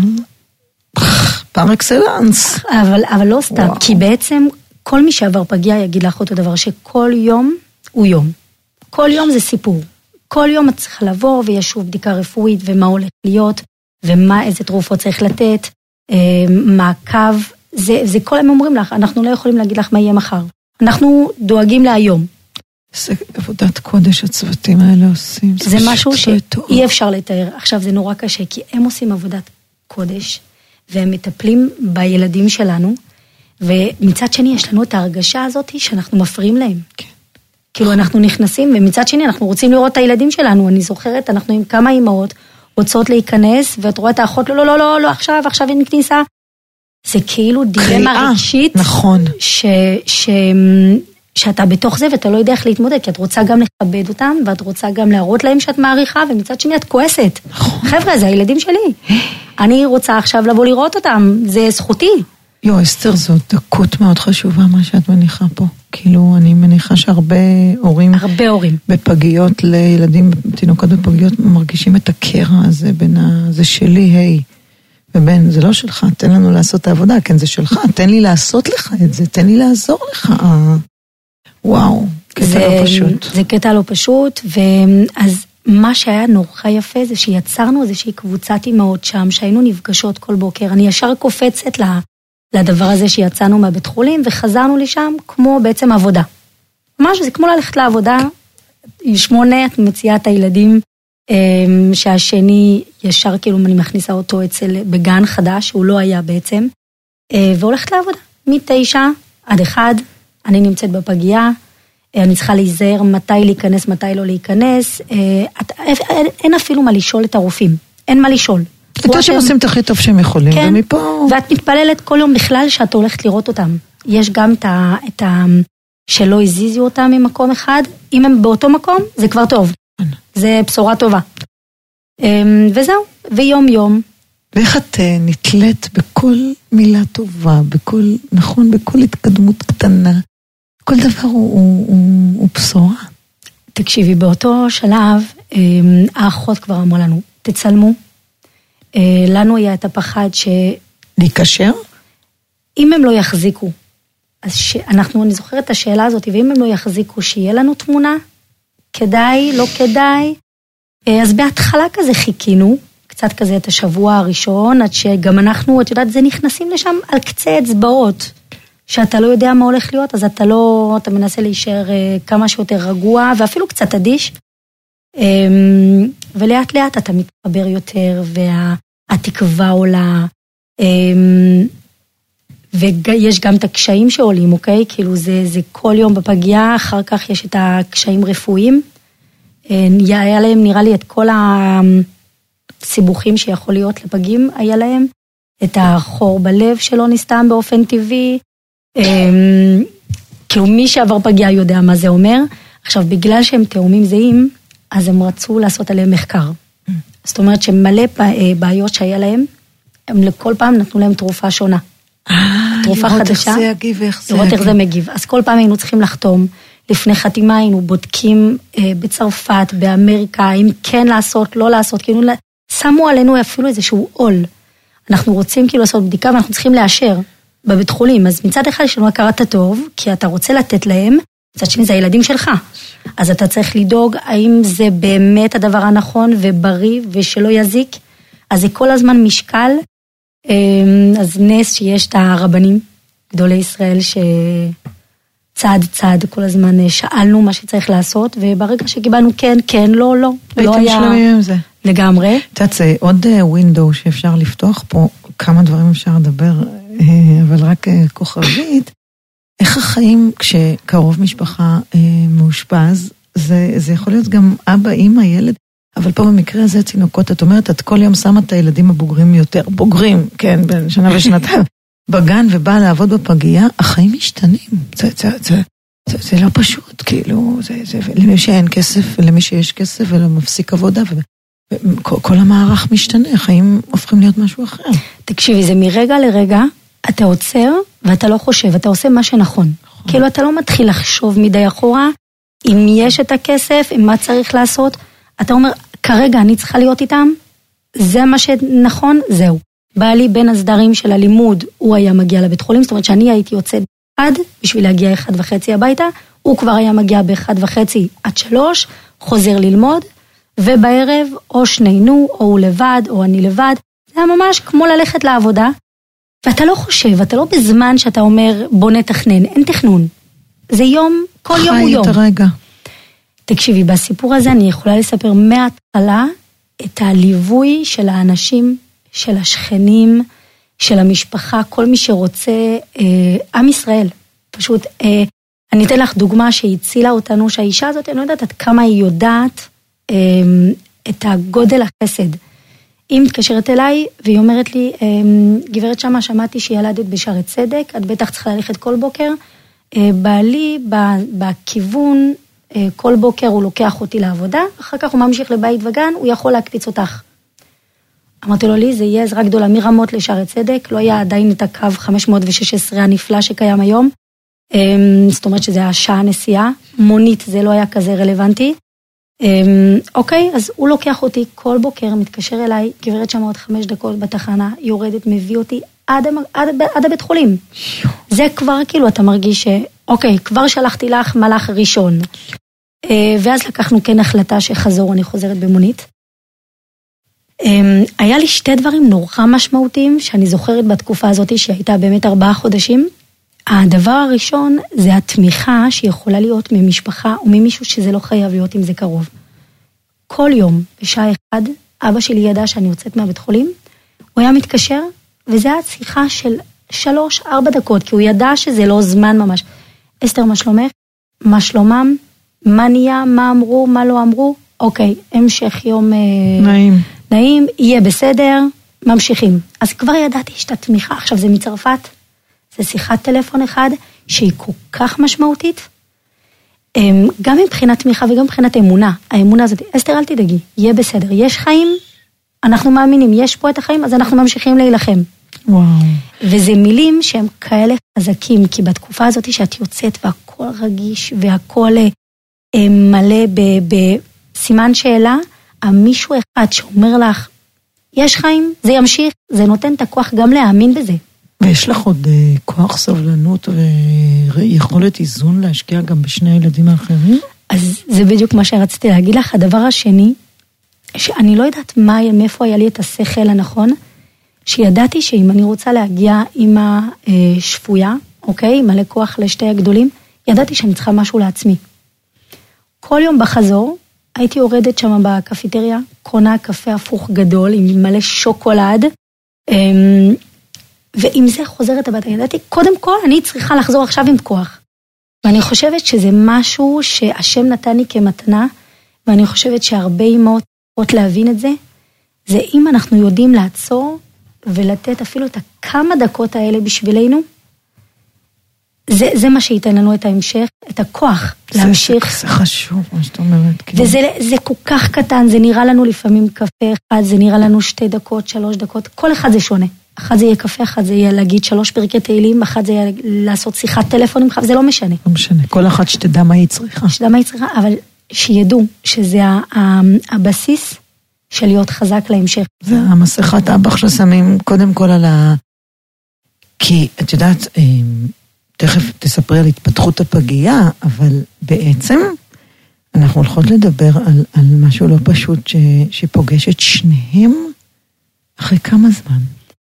פר אקסלנס. אבל, אבל לא סתם, וואו. כי בעצם כל מי שעבר פגיעה יגיד לך אותו דבר, שכל יום הוא יום. כל יום זה סיפור. כל יום את צריכה לבוא, ויש שוב בדיקה רפואית, ומה הולך להיות, ומה, איזה תרופות צריך לתת, מעקב, זה, זה כל הם אומרים לך, אנחנו לא יכולים להגיד לך מה יהיה מחר. אנחנו דואגים להיום. זה עבודת קודש הצוותים האלה עושים. זה, זה משהו שאי אפשר לתאר. עכשיו זה נורא קשה, כי הם עושים עבודת קודש, והם מטפלים בילדים שלנו, ומצד שני יש לנו את ההרגשה הזאת שאנחנו מפריעים להם. כן. כאילו אנחנו נכנסים, ומצד שני אנחנו רוצים לראות את הילדים שלנו. אני זוכרת, אנחנו עם כמה אימהות רוצות להיכנס, ואת רואה את האחות, לא, לא, לא, לא, לא, עכשיו, עכשיו אין כניסה. זה כאילו דילמה רגשית. נכון. ש, ש, שאתה בתוך זה, ואתה לא יודע איך להתמודד, כי את רוצה גם לכבד אותם, ואת רוצה גם להראות להם שאת מעריכה, ומצד שני את כועסת. נכון. חבר'ה, זה הילדים שלי. אני רוצה עכשיו לבוא לראות אותם, זה זכותי. יו, אסתר, זאת דקות מאוד חשובה מה שאת מניחה פה. כאילו, אני מניחה שהרבה הורים... הרבה הורים. בפגיות לילדים, תינוקות בפגיות, מרגישים את הקרע הזה בין ה... זה שלי, היי. ובין, זה לא שלך, תן לנו לעשות את העבודה, כן, זה שלך, תן לי לעשות לך את זה, תן לי לעזור לך. וואו, קטע זה, לא פשוט. זה קטע לא פשוט, ואז מה שהיה נורא יפה זה שיצרנו איזושהי קבוצת אימהות שם, שהיינו נפגשות כל בוקר, אני ישר קופצת לדבר הזה שיצאנו מהבית חולים, וחזרנו לשם כמו בעצם עבודה. ממש, זה כמו ללכת לעבודה שמונה, את מציעה את הילדים, שהשני ישר כאילו אני מכניסה אותו אצל, בגן חדש, הוא לא היה בעצם, והולכת לעבודה, מתשע עד אחד, אני נמצאת בפגייה, אני צריכה להיזהר מתי להיכנס, מתי לא להיכנס, אין אפילו מה לשאול את הרופאים, אין מה לשאול. אתה שהם עושים את הכי טוב שהם יכולים, כן, ומפה... ואת מתפללת כל יום בכלל שאת הולכת לראות אותם. יש גם את ה... את ה שלא הזיזו אותם ממקום אחד, אם הם באותו מקום, זה כבר טוב. זה בשורה טובה. וזהו, ויום יום. ואיך את נתלית בכל מילה טובה, בכל, נכון, בכל התקדמות קטנה, כל דבר הוא, הוא, הוא, הוא בשורה. תקשיבי, באותו שלב, האחות כבר אמרה לנו, תצלמו. לנו היה את הפחד ש... להיקשר? אם הם לא יחזיקו, אז שאנחנו, אני זוכרת את השאלה הזאת, ואם הם לא יחזיקו, שיהיה לנו תמונה, כדאי, לא כדאי, אז בהתחלה כזה חיכינו, קצת כזה את השבוע הראשון, עד שגם אנחנו, את יודעת, זה נכנסים לשם על קצה אצבעות, שאתה לא יודע מה הולך להיות, אז אתה לא, אתה מנסה להישאר כמה שיותר רגוע, ואפילו קצת אדיש, ולאט לאט אתה מתחבר יותר, והתקווה עולה, ויש גם את הקשיים שעולים, אוקיי? כאילו זה, זה כל יום בפגיעה, אחר כך יש את הקשיים רפואיים, היה להם, נראה לי, את כל הסיבוכים שיכול להיות לפגים, היה להם את החור בלב שלא נסתם באופן טבעי, כאילו מי שעבר פגיעה יודע מה זה אומר, עכשיו בגלל שהם תאומים זהים, אז הם רצו לעשות עליהם מחקר. זאת אומרת שמלא בעיות שהיה להם, הם לכל פעם נתנו להם תרופה שונה. תרופה חדשה. לראות איך זה יגיב ואיך זה לראות יגיב. איך זה מגיב. אז כל פעם היינו צריכים לחתום, לפני חתימה היינו בודקים בצרפת, באמריקה, אם כן לעשות, לא לעשות, כאילו שמו עלינו אפילו איזשהו עול. אנחנו רוצים כאילו לעשות בדיקה ואנחנו צריכים לאשר בבית חולים. אז מצד אחד יש לנו הכרת הטוב, כי אתה רוצה לתת להם, מצד שני זה הילדים שלך. אז אתה צריך לדאוג האם זה באמת הדבר הנכון ובריא ושלא יזיק. אז זה כל הזמן משקל. אז נס שיש את הרבנים, גדולי ישראל, שצעד צעד כל הזמן שאלנו מה שצריך לעשות, וברגע שקיבלנו כן, כן, לא, לא. הייתם שלמים עם זה. לגמרי. אתה יודע, זה עוד ווינדו שאפשר לפתוח פה, כמה דברים אפשר לדבר, אבל רק כוכבית. איך החיים כשקרוב משפחה מאושפז, זה, זה יכול להיות גם אבא, אמא, ילד, אבל פה במקרה הזה צינוקות, את אומרת, את כל יום שמה את הילדים הבוגרים יותר, בוגרים, כן, בין שנה ושנתיים, בגן ובאה לעבוד בפגייה, החיים משתנים. זה, זה, זה, זה, זה לא פשוט, כאילו, זה, זה, למי שאין כסף, ולמי שיש כסף, ולא מפסיק עבודה, וכל, כל המערך משתנה, החיים הופכים להיות משהו אחר. תקשיבי, זה מרגע לרגע, אתה עוצר, ואתה לא חושב, אתה עושה מה שנכון. נכון. כאילו, אתה לא מתחיל לחשוב מדי אחורה, אם יש את הכסף, אם מה צריך לעשות, אתה אומר, כרגע אני צריכה להיות איתם, זה מה שנכון, זהו. בא לי בין הסדרים של הלימוד, הוא היה מגיע לבית חולים, זאת אומרת שאני הייתי יוצאת עד, בשביל להגיע אחד וחצי הביתה, הוא כבר היה מגיע באחד וחצי עד שלוש, חוזר ללמוד, ובערב או שנינו, או הוא לבד, או אני לבד, זה היה ממש כמו ללכת לעבודה, ואתה לא חושב, אתה לא בזמן שאתה אומר, בוא נתכנן, אין תכנון. זה יום, כל יום הוא יום. חי את הרגע. תקשיבי, בסיפור הזה אני יכולה לספר מההתחלה את הליווי של האנשים, של השכנים, של המשפחה, כל מי שרוצה, אה, עם ישראל. פשוט, אה, אני אתן לך דוגמה שהצילה אותנו, שהאישה הזאת, אני לא יודעת עד כמה היא יודעת אה, את הגודל החסד. היא מתקשרת אליי, והיא אומרת לי, אה, גברת שמה, שמעתי שילדת בשערי צדק, את בטח צריכה ללכת כל בוקר, אה, בעלי, בכיוון, כל בוקר הוא לוקח אותי לעבודה, אחר כך הוא ממשיך לבית וגן, הוא יכול להקפיץ אותך. אמרתי לו לי, זה יהיה עזרה גדולה מרמות לשערי צדק, לא היה עדיין את הקו חמש מאות ושש עשרה הנפלא שקיים היום, זאת אומרת שזה היה שעה נסיעה, מונית זה לא היה כזה רלוונטי, אוקיי, אז הוא לוקח אותי כל בוקר, מתקשר אליי, גברת שם עוד חמש דקות בתחנה, יורדת, מביא אותי עד, עד, עד הבית חולים. זה כבר כאילו אתה מרגיש ש... אוקיי, כבר שלחתי לך מלאך ראשון. ואז לקחנו כן החלטה שחזור, אני חוזרת במונית. היה לי שתי דברים נורא משמעותיים, שאני זוכרת בתקופה הזאת, שהייתה באמת ארבעה חודשים. הדבר הראשון זה התמיכה שיכולה להיות ממשפחה או ממישהו שזה לא חייב להיות אם זה קרוב. כל יום, בשעה אחד, אבא שלי ידע שאני יוצאת מהבית חולים, הוא היה מתקשר, וזה היה שיחה של שלוש, ארבע דקות, כי הוא ידע שזה לא זמן ממש. אסתר, מה שלומך? מה שלומם? מה נהיה? מה אמרו? מה לא אמרו? אוקיי, המשך יום נעים. נעים, יהיה בסדר, ממשיכים. אז כבר ידעתי שאת התמיכה, עכשיו זה מצרפת, זה שיחת טלפון אחד, שהיא כל כך משמעותית, גם מבחינת תמיכה וגם מבחינת אמונה. האמונה הזאת, אסתר, אל תדאגי, יהיה בסדר, יש חיים, אנחנו מאמינים, יש פה את החיים, אז אנחנו ממשיכים להילחם. וואו. וזה מילים שהם כאלה חזקים, כי בתקופה הזאת שאת יוצאת והכל רגיש והכל מלא בסימן שאלה, מישהו אחד שאומר לך, יש חיים, זה ימשיך, זה נותן את הכוח גם להאמין בזה. ויש לך עוד כוח סבלנות ויכולת איזון להשקיע גם בשני הילדים האחרים? אז זה בדיוק מה שרציתי להגיד לך. הדבר השני, שאני לא יודעת מה, מאיפה היה לי את השכל הנכון, שידעתי שאם אני רוצה להגיע עם השפויה, אוקיי, מלא כוח לשתי הגדולים, ידעתי שאני צריכה משהו לעצמי. כל יום בחזור, הייתי יורדת שם בקפיטריה, קונה קפה הפוך גדול, עם מלא שוקולד, ועם זה חוזרת הביתה. ידעתי, קודם כל, אני צריכה לחזור עכשיו עם כוח. ואני חושבת שזה משהו שהשם נתן לי כמתנה, ואני חושבת שהרבה אמהות צריכות להבין את זה, זה אם אנחנו יודעים לעצור, ולתת אפילו את הכמה דקות האלה בשבילנו, זה, זה מה שייתן לנו את ההמשך, את הכוח זה, להמשיך. זה, זה חשוב, מה שאת אומרת. וזה זה כל כך קטן, זה נראה לנו לפעמים קפה אחד, זה נראה לנו שתי דקות, שלוש דקות, כל אחד זה שונה. אחד זה יהיה קפה, אחד זה יהיה להגיד שלוש פרקי תהילים, אחד זה יהיה לעשות שיחת טלפון עם חב, זה לא משנה. לא משנה, כל אחד שתדע מה היא צריכה. שתדע מה היא צריכה, אבל שידעו שזה הבסיס של להיות חזק להמשך. זה המסכת אב"ח ששמים קודם כל על ה... כי את יודעת, תכף תספרי על התפתחות הפגייה, אבל בעצם אנחנו הולכות לדבר על, על משהו לא פשוט ש, שפוגש את שניהם אחרי כמה זמן?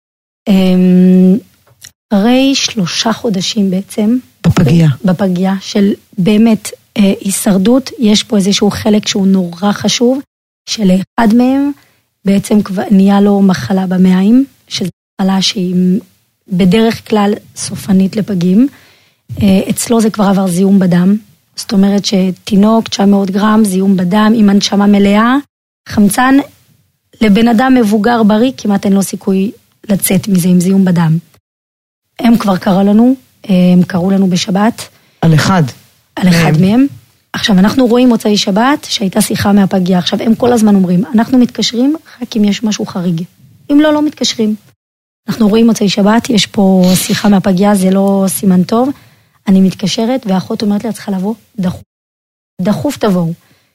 אחרי שלושה חודשים בעצם. בפגייה. בפגייה של באמת הישרדות, יש פה איזשהו חלק שהוא נורא חשוב, שלאחד מהם בעצם כבר נהיה לו מחלה במעיים, שזו מחלה שהיא בדרך כלל סופנית לפגים. אצלו זה כבר עבר זיהום בדם, זאת אומרת שתינוק תשע מאות גרם, זיהום בדם, עם הנשמה מלאה, חמצן לבן אדם מבוגר בריא, כמעט אין לו סיכוי לצאת מזה עם זיהום בדם. הם כבר קראו לנו, הם קראו לנו בשבת. על אחד. על אחד מהם. עכשיו, אנחנו רואים מוצאי שבת שהייתה שיחה מהפגייה. עכשיו, הם כל הזמן אומרים, אנחנו מתקשרים רק אם יש משהו חריג. אם לא, לא מתקשרים. אנחנו רואים מוצאי שבת, יש פה שיחה מהפגייה, זה לא סימן טוב. אני מתקשרת, והאחות אומרת לי, את צריכה לבוא דחוף. דחוף תבואו.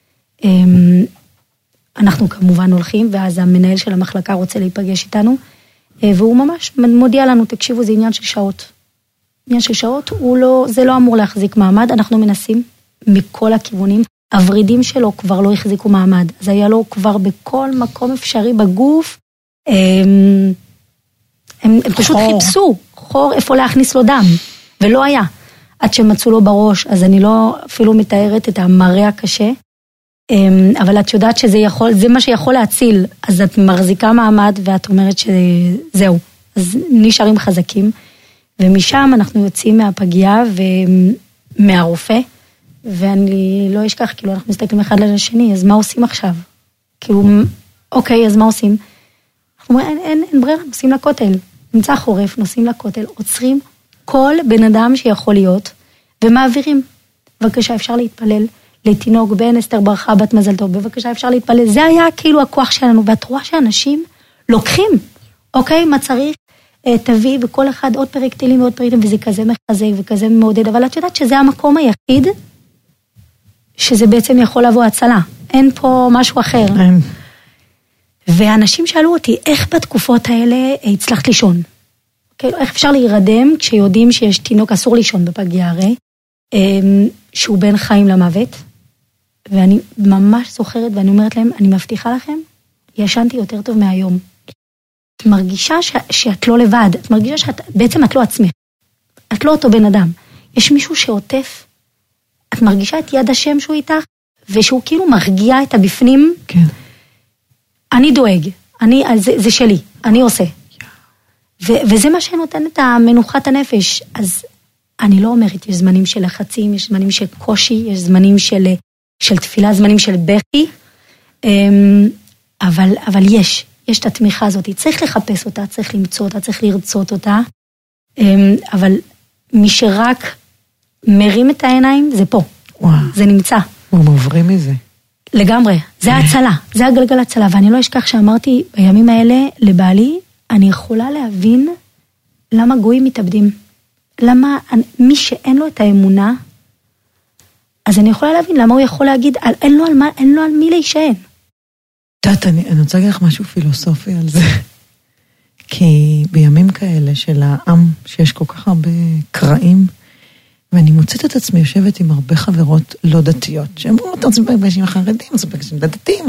אנחנו כמובן הולכים, ואז המנהל של המחלקה רוצה להיפגש איתנו, והוא ממש מודיע לנו, תקשיבו, זה עניין של שעות. עניין של שעות, הוא לא, זה לא אמור להחזיק מעמד, אנחנו מנסים מכל הכיוונים, הורידים שלו כבר לא החזיקו מעמד, אז היה לו כבר בכל מקום אפשרי בגוף, הם, הם, הם פשוט חיפשו חור איפה להכניס לו דם, ולא היה. עד שמצאו לו בראש, אז אני לא אפילו מתארת את המראה הקשה, אבל את יודעת שזה יכול, זה מה שיכול להציל, אז את מחזיקה מעמד ואת אומרת שזהו, אז נשארים חזקים, ומשם אנחנו יוצאים מהפגייה ומהרופא, ואני לא אשכח, כאילו אנחנו מסתכלים אחד לשני, אז מה עושים עכשיו? כאילו, אוקיי, אז מה עושים? אנחנו אומרים, אין, אין, אין ברירה, נוסעים לכותל, נמצא חורף, נוסעים לכותל, עוצרים כל בן אדם שיכול להיות, ומעבירים. בבקשה, אפשר להתפלל לתינוק בן אסתר ברכה בת מזל טוב, בבקשה, אפשר להתפלל. זה היה כאילו הכוח שלנו, ואת רואה שאנשים לוקחים, אוקיי, מה צריך? תביא, וכל אחד עוד פרק תהילים ועוד פרק תהילים, וזה כזה מחזק וכזה מעודד, אבל את יודעת שזה המקום היחיד, שזה בעצם יכול לבוא הצלה. אין פה משהו אחר. אין. ואנשים שאלו אותי, איך בתקופות האלה הצלחת לישון? כאילו, איך אפשר להירדם כשיודעים שיש תינוק, אסור לישון בפגייה הרי, שהוא בין חיים למוות, ואני ממש זוכרת, ואני אומרת להם, אני מבטיחה לכם, ישנתי יותר טוב מהיום. את מרגישה ש, שאת לא לבד, את מרגישה שאת, בעצם את לא עצמך. את לא אותו בן אדם. יש מישהו שעוטף, את מרגישה את יד השם שהוא איתך, ושהוא כאילו מרגיע את הבפנים. כן. אני דואג, אני, זה, זה שלי, אני עושה. ו, וזה מה שנותן את המנוחת הנפש. אז אני לא אומרת, יש זמנים של לחצים, יש זמנים של קושי, יש זמנים של, של תפילה, זמנים של בכי, אבל, אבל יש, יש את התמיכה הזאת. צריך לחפש אותה, צריך למצוא אותה, צריך לרצות אותה, אבל מי שרק מרים את העיניים, זה פה. וואו. זה נמצא. הוא מעברים מזה. לגמרי, זה הצלה, זה הגלגל הצלה, ואני לא אשכח שאמרתי בימים האלה לבעלי, אני יכולה להבין למה גויים מתאבדים. למה מי שאין לו את האמונה, אז אני יכולה להבין למה הוא יכול להגיד, אין לו על, מה, אין לו על מי להישען. תת, אני, אני רוצה להגיד לך משהו פילוסופי על זה. כי בימים כאלה של העם, שיש כל כך הרבה קרעים, ואני מוצאת את עצמי יושבת עם הרבה חברות לא דתיות, שאמרו, אתה רוצה פגשים החרדים, אתה רוצה פגשים דתיים,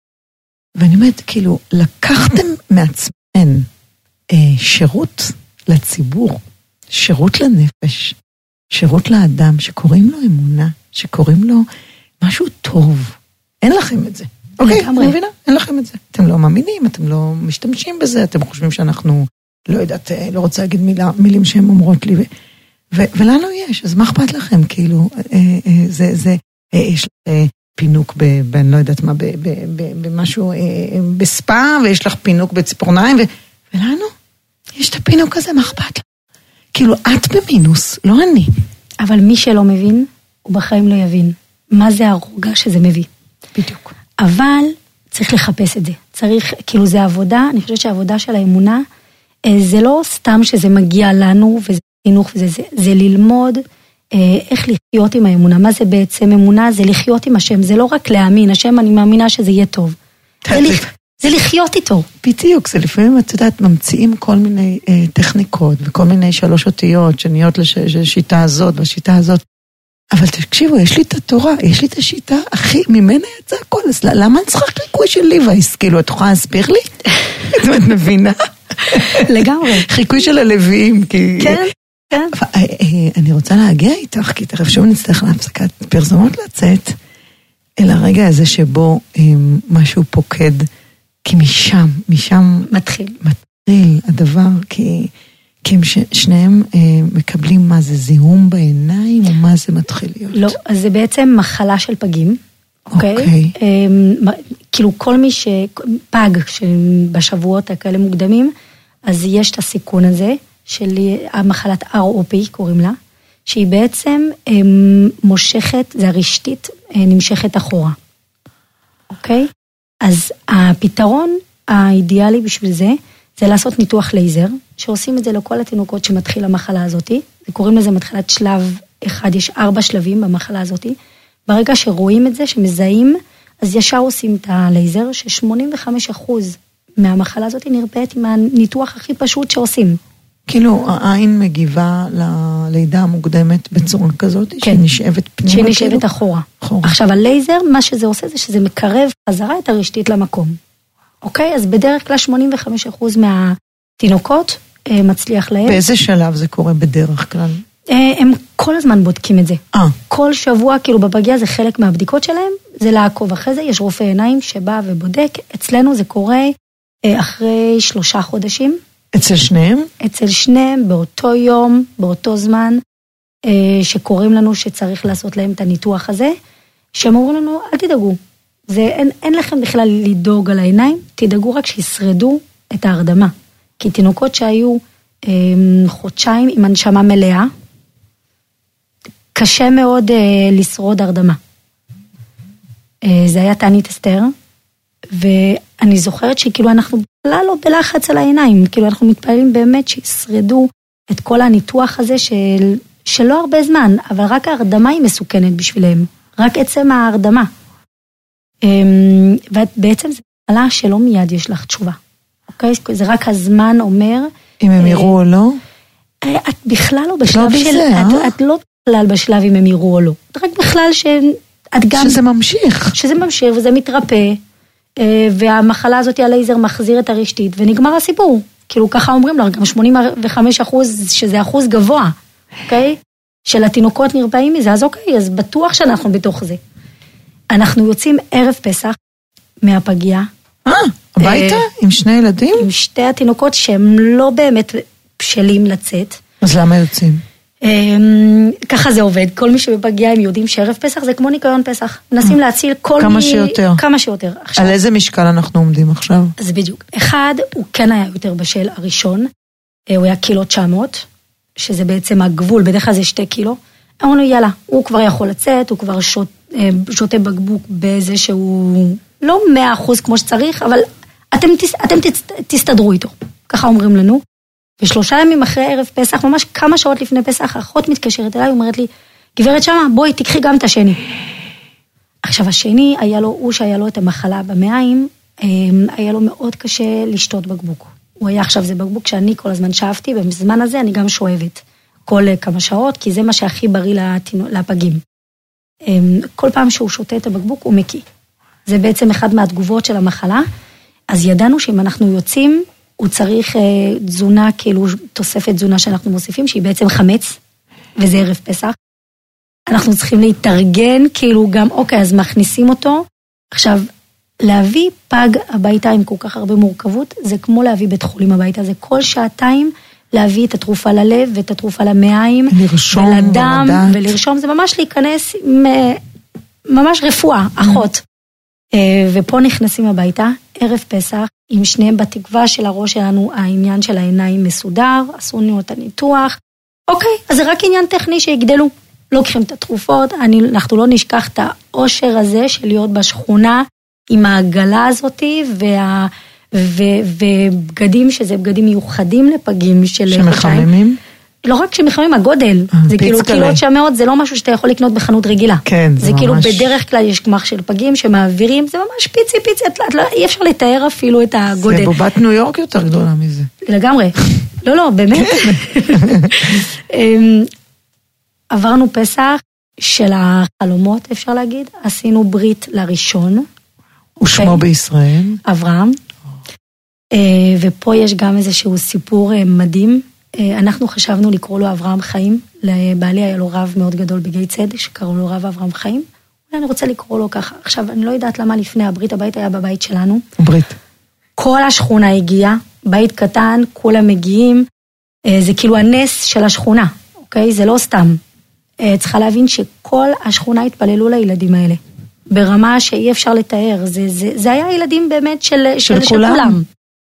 ואני אומרת, כאילו, לקחתם מעצמן אה, שירות לציבור, שירות לנפש, שירות לאדם, שקוראים לו אמונה, שקוראים לו משהו טוב. אין לכם את זה. אוקיי, אני מבינה, אין לכם את זה. אתם לא מאמינים, אתם לא משתמשים בזה, אתם חושבים שאנחנו, לא יודעת, לא רוצה להגיד מילה, מילים שהן אומרות לי, ו- ו- ולנו יש, אז מה אכפת לכם? כאילו, אה, אה, זה, זה, אה, יש אה, פינוק ב, ב, אני לא יודעת מה, ב, ב, ב, במשהו, אה, בספה, ויש לך פינוק בציפורניים, ו- ולנו יש את הפינוק הזה, מה אכפת לך? כאילו, את במינוס, לא אני. אבל מי שלא מבין, הוא בחיים לא יבין. מה זה הרוגע שזה מביא? בדיוק. אבל צריך לחפש את זה. צריך, כאילו זה עבודה, אני חושבת שהעבודה של האמונה, זה לא סתם שזה מגיע לנו, וזה חינוך, וזה, זה, זה ללמוד איך לחיות עם האמונה. מה זה בעצם אמונה? זה לחיות עם השם. זה לא רק להאמין, השם אני מאמינה שזה יהיה טוב. זה, לח, זה לחיות איתו. בדיוק, זה לפעמים, את יודעת, ממציאים כל מיני אה, טכניקות, וכל מיני שלוש אותיות, שניות לשיטה הזאת, והשיטה הזאת. אבל תקשיבו, יש לי את התורה, יש לי את השיטה, אחי, ממנה יצא הכל, אז למה אני צריכה חיקוי של ליווייס? כאילו, את יכולה להסביר לי? את אומרת, מבינה? לגמרי. חיקוי של הלוויים, כי... כן, כן. אני רוצה להגיע איתך, כי תכף שוב נצטרך להפסקת פרסומות לצאת, אל הרגע הזה שבו משהו פוקד, כי משם, משם... מתחיל. מתחיל הדבר, כי... כי הם ש... שניהם אה, מקבלים מה זה זיהום בעיניים, או מה זה מתחיל להיות? לא, אז זה בעצם מחלה של פגים, אוקיי? אוקיי. אה, כאילו כל מי ש... פג בשבועות הכאלה מוקדמים, אז יש את הסיכון הזה, של המחלת אר או פי קוראים לה, שהיא בעצם אה, מושכת, זה הרשתית, אה, נמשכת אחורה. אוקיי? אז הפתרון האידיאלי בשביל זה, זה לעשות ניתוח לייזר, שעושים את זה לכל התינוקות שמתחיל המחלה הזאת, וקוראים לזה מתחילת שלב אחד, יש ארבע שלבים במחלה הזאת, ברגע שרואים את זה, שמזהים, אז ישר עושים את הלייזר, ש-שמונים וחמישה אחוז מהמחלה הזאת נרפאת עם הניתוח הכי פשוט שעושים. כאילו העין מגיבה ללידה המוקדמת בצורה כזאת, כן. שנשאבת פנימה? שנשאבת כאילו? אחורה. אחורה. עכשיו הלייזר, מה שזה עושה זה שזה מקרב חזרה את הרשתית למקום. אוקיי? אז בדרך כלל שמונים וחמישה אחוז מהתינוקות מצליח להם. באיזה שלב זה קורה בדרך כלל? הם כל הזמן בודקים את זה. אה. כל שבוע, כאילו בפגייה זה חלק מהבדיקות שלהם, זה לעקוב אחרי זה, יש רופא עיניים שבא ובודק, אצלנו זה קורה אחרי שלושה חודשים. אצל שניהם? אצל שניהם, באותו יום, באותו זמן, שקוראים לנו שצריך לעשות להם את הניתוח הזה, שהם אומרים לנו, אל תדאגו, זה, אין, אין לכם בכלל לדאוג על העיניים, תדאגו רק שישרדו את ההרדמה. כי תינוקות שהיו אה, חודשיים עם הנשמה מלאה, קשה מאוד אה, לשרוד הרדמה. אה, זה היה תענית אסתר, ואני זוכרת שכאילו אנחנו בכלל לא בלחץ על העיניים, כאילו אנחנו מתפעלים באמת שישרדו את כל הניתוח הזה של, שלא הרבה זמן, אבל רק ההרדמה היא מסוכנת בשבילם, רק עצם ההרדמה. ובעצם זה עלה שלא מיד יש לך תשובה. אוקיי? זה רק הזמן אומר... אם הם יראו או לא? את בכלל לא בשלב של... את לא בכלל בשלב אם הם יראו או לא. רק בכלל שאת גם... שזה ממשיך. שזה ממשיך וזה מתרפא, והמחלה הזאת הלייזר מחזיר את הרשתית, ונגמר הסיפור. כאילו ככה אומרים לך, גם שמונים וחמישה אחוז, שזה אחוז גבוה. אוקיי? של התינוקות נרפאים מזה, אז אוקיי, אז בטוח שאנחנו בתוך זה. אנחנו יוצאים ערב פסח מהפגייה. אה, הביתה? עם שני ילדים? עם שתי התינוקות שהם לא באמת בשלים לצאת. אז למה יוצאים? ככה זה עובד, כל מי שבפגייה הם יודעים שערב פסח זה כמו ניקיון פסח, מנסים להציל כל כמה מי... שיותר. כמה שיותר. על איזה משקל אנחנו עומדים עכשיו? אז בדיוק, אחד הוא כן היה יותר בשל הראשון, הוא היה קילו תשע מאות, שזה בעצם הגבול, בדרך כלל זה שתי קילו, אמרנו יאללה, הוא כבר יכול לצאת, הוא כבר שוט, שותה בקבוק באיזה שהוא לא מאה אחוז כמו שצריך, אבל אתם, אתם תסתדרו איתו, ככה אומרים לנו. ושלושה ימים אחרי ערב פסח, ממש כמה שעות לפני פסח, האחות מתקשרת אליי, אומרת לי, גברת שמה, בואי, תקחי גם את השני. עכשיו, השני, היה לו, הוא שהיה לו את המחלה במעיים, היה לו מאוד קשה לשתות בקבוק. הוא היה עכשיו, זה בקבוק שאני כל הזמן שאפתי, ובזמן הזה אני גם שואבת כל כמה שעות, כי זה מה שהכי בריא לפגים. כל פעם שהוא שותה את הבקבוק, הוא מקיא. זה בעצם אחד מהתגובות של המחלה, אז ידענו שאם אנחנו יוצאים, הוא צריך תזונה, כאילו תוספת תזונה שאנחנו מוסיפים, שהיא בעצם חמץ, וזה ערב פסח. אנחנו צריכים להתארגן, כאילו גם, אוקיי, אז מכניסים אותו. עכשיו, להביא פג הביתה עם כל כך הרבה מורכבות, זה כמו להביא בית חולים הביתה, זה כל שעתיים להביא את התרופה ללב, ואת התרופה למעיים, ולדם, ולרשום, זה ממש להיכנס עם ממש רפואה, אחות. ופה נכנסים הביתה, ערב פסח, עם שניהם בתקווה של הראש שלנו, העניין של העיניים מסודר, עשו לנו את הניתוח, אוקיי, אז זה רק עניין טכני שיגדלו, לוקחים את התרופות, אני, אנחנו לא נשכח את האושר הזה של להיות בשכונה, עם העגלה הזאת, וה, ו, ובגדים, שזה בגדים מיוחדים לפגים של שמחממים? לא רק שמחממים, הגודל, זה כאילו קילות שמאות, זה לא משהו שאתה יכול לקנות בחנות רגילה. כן, זה, זה ממש... כאילו בדרך כלל יש קמח של פגים שמעבירים, זה ממש פיצי פיצי, את לא, אי אפשר לתאר אפילו את הגודל. זה בובת ניו יורק יותר גדולה מזה. לגמרי. לא, לא, באמת. עברנו פסח של החלומות, אפשר להגיד, עשינו ברית לראשון. ושמו בישראל? אברהם. ופה יש גם איזשהו סיפור מדהים, אנחנו חשבנו לקרוא לו אברהם חיים, לבעלי היה לו רב מאוד גדול בגיא צד, שקראו לו רב אברהם חיים, אני רוצה לקרוא לו ככה. עכשיו, אני לא יודעת למה לפני הברית, הבית היה בבית שלנו. ברית. כל השכונה הגיעה, בית קטן, כולם מגיעים, זה כאילו הנס של השכונה, אוקיי? זה לא סתם. צריכה להבין שכל השכונה התפללו לילדים האלה, ברמה שאי אפשר לתאר, זה, זה, זה היה ילדים באמת של, של, של כולם. כולם.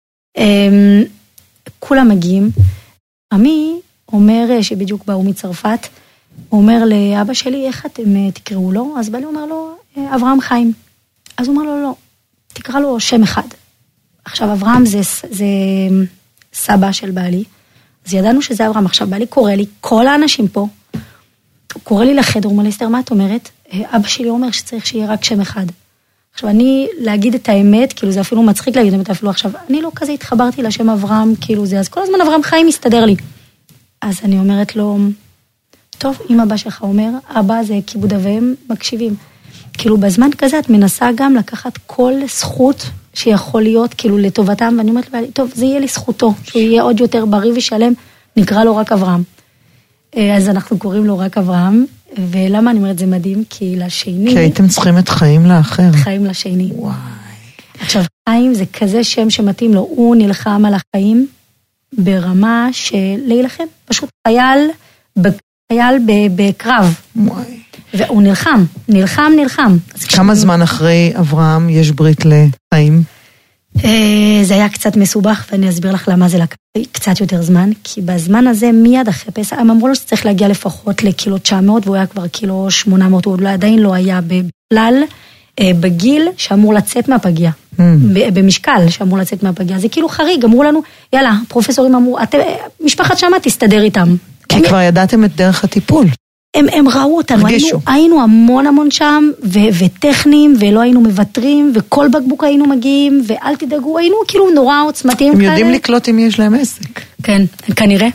כולם מגיעים, עמי אומר שבדיוק באו מצרפת, הוא אומר לאבא שלי, איך אתם תקראו לו? אז בעלי אומר לו, אברהם חיים. אז הוא אומר לו, לא, תקרא לו שם אחד. עכשיו, אברהם זה, זה סבא של בעלי, אז ידענו שזה אברהם. עכשיו, בעלי קורא לי, כל האנשים פה, הוא קורא לי לחדר, הוא אומר לי, אסתר, מה את אומרת? אבא שלי אומר שצריך שיהיה רק שם אחד. עכשיו, אני להגיד את האמת, כאילו זה אפילו מצחיק להגיד את האמת אפילו עכשיו, אני לא כזה התחברתי לשם אברהם, כאילו זה, אז כל הזמן אברהם חיים מסתדר לי. אז אני אומרת לו, טוב, אם אבא שלך אומר, אבא זה כיבוד אב ואם, מקשיבים. כאילו בזמן כזה את מנסה גם לקחת כל זכות שיכול להיות כאילו לטובתם, ואני אומרת לי, טוב, זה יהיה לי זכותו, שהוא יהיה עוד יותר בריא ושלם, נקרא לו רק אברהם. אז אנחנו קוראים לו רק אברהם, ולמה אני אומרת זה מדהים? כי לשני... כי הייתם צריכים את חיים לאחר. חיים לשני. וואי. עכשיו, חיים זה כזה שם שמתאים לו, הוא נלחם על החיים ברמה של להילחם. פשוט חייל, חייל בקרב. וואי. והוא נלחם, נלחם, נלחם. כמה זמן אחרי אברהם יש ברית לחיים? זה היה קצת מסובך, ואני אסביר לך למה זה לקח קצת יותר זמן, כי בזמן הזה מיד אחרי פסח, הם אמרו לו שצריך להגיע לפחות לקילו תשע מאות, והוא היה כבר קילו שמונה מאות, הוא עדיין לא היה בכלל בגיל שאמור לצאת מהפגייה, במשקל שאמור לצאת מהפגייה, זה כאילו חריג, אמרו לנו, יאללה, פרופסורים אמרו, משפחת שמה תסתדר איתם. כי כבר ידעתם את דרך הטיפול. הם, הם ראו אותנו, היינו, היינו המון המון שם, ו, וטכניים, ולא היינו מבטרים, וכל בקבוק היינו מגיעים, ואל תדאגו, היינו כאילו נורא עוצמתיים הם כאלה. יודעים לקלוט אם יש להם עסק. כן, כנראה.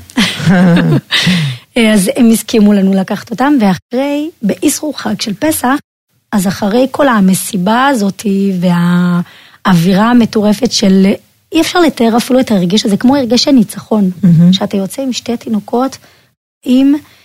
אז הם הסכימו לנו לקחת אותם, ואחרי, באיסרו חג של פסח, אז אחרי כל המסיבה הזאת, והאווירה המטורפת של, אי אפשר לתאר אפילו את הרגש הזה, כמו הרגש הניצחון, שאתה יוצא עם שתי תינוקות, עם...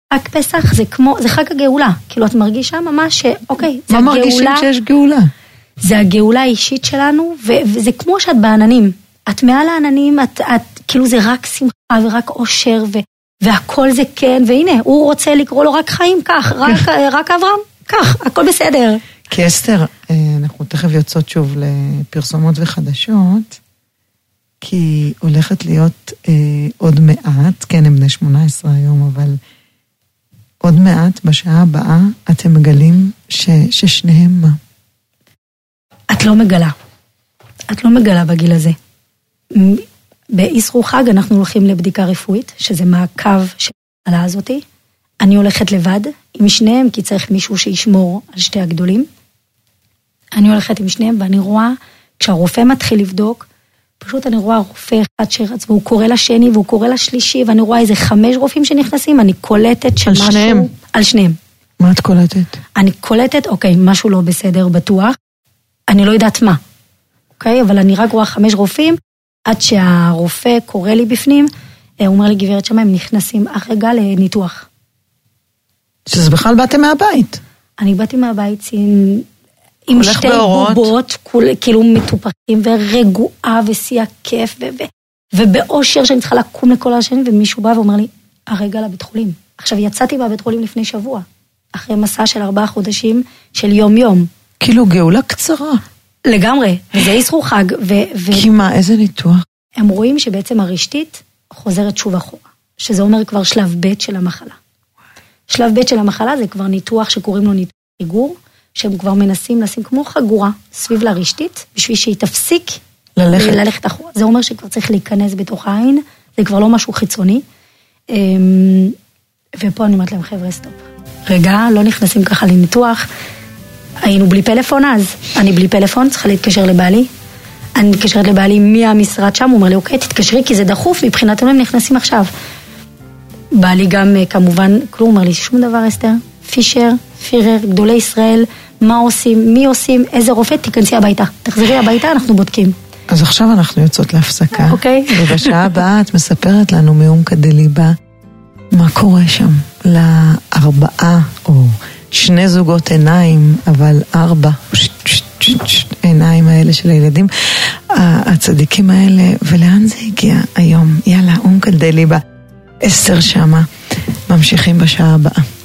רק פסח זה כמו, זה חג הגאולה. כאילו את מרגישה ממש שאוקיי, זה מה הגאולה. מרגישים שיש גאולה? זה הגאולה האישית שלנו, וזה כמו שאת בעננים. את מעל העננים, את, את, כאילו זה רק שמחה ורק אושר, ו, והכל זה כן, והנה, הוא רוצה לקרוא לו רק חיים, כך, רק, רק אברהם, כך, הכל בסדר. כי אסתר, אנחנו תכף יוצאות שוב לפרסומות וחדשות, כי הולכת להיות אה, עוד מעט, כן, הם בני שמונה עשרה היום, אבל עוד מעט, בשעה הבאה, אתם מגלים ש, ששניהם מה? את לא מגלה. את לא מגלה בגיל הזה. באסרו חג אנחנו הולכים לבדיקה רפואית, שזה מעקב של העלה הזאתי. אני הולכת לבד עם שניהם, כי צריך מישהו שישמור על שתי הגדולים. אני הולכת עם שניהם, ואני רואה, כשהרופא מתחיל לבדוק, פשוט אני רואה רופא אחד שרץ, והוא קורא לשני, והוא קורא לשלישי, ואני רואה איזה חמש רופאים שנכנסים, אני קולטת של משהו... על שניהם? על שניהם. מה את קולטת? אני קולטת, אוקיי, משהו לא בסדר, בטוח. אני לא יודעת מה. אוקיי, אבל אני רק רואה חמש רופאים, עד שהרופא קורא לי בפנים, הוא אומר לי, גברת שמה, הם נכנסים אך רגע לניתוח. שזה בכלל באתם מהבית? אני באתי מהבית עם, עם שתי בובות, כול, כאילו מטופחים, ורגועה ושיח כיף, ו, ו, ובאושר שאני צריכה לקום לכל השני, ומישהו בא ואומר לי, הרגע לבית חולים. עכשיו, יצאתי מהבית חולים לפני שבוע, אחרי מסע של ארבעה חודשים של יום יום. כאילו גאולה קצרה. לגמרי, וזה יסרו חג. ו, ו... כי מה, איזה ניתוח? הם רואים שבעצם הרשתית חוזרת שוב אחורה, שזה אומר כבר שלב ב' של המחלה. שלב ב' של המחלה זה כבר ניתוח שקוראים לו ניתוח חיגור, שהם כבר מנסים לשים כמו חגורה סביב לרשתית, בשביל שהיא תפסיק ללכת, ללכת אחורה. זה אומר שכבר צריך להיכנס בתוך העין, זה כבר לא משהו חיצוני. ופה אני אומרת להם, חבר'ה, סטופ. רגע, לא נכנסים ככה לניתוח, היינו בלי פלאפון אז, אני בלי פלאפון, צריכה להתקשר לבעלי, אני מתקשרת לבעלי מהמשרד שם, הוא אומר לי, אוקיי, תתקשרי כי זה דחוף, מבחינתנו הם נכנסים עכשיו. בעלי גם כמובן, כלום, אומר לי, שום דבר אסתר, פישר, פירר, גדולי ישראל, מה עושים, מי עושים, איזה רופא, תיכנסי הביתה, תחזרי הביתה, אנחנו בודקים. אז עכשיו אנחנו יוצאות להפסקה, אוקיי. ובשעה הבאה את מספרת לנו מעומקא דליבא, מה קורה שם לארבעה או שני זוגות עיניים, אבל ארבע עיניים האלה של הילדים, הצדיקים האלה, ולאן זה הגיע היום? יאללה, עומקא דליבא, אסתר שמה, ממשיכים בשעה הבאה.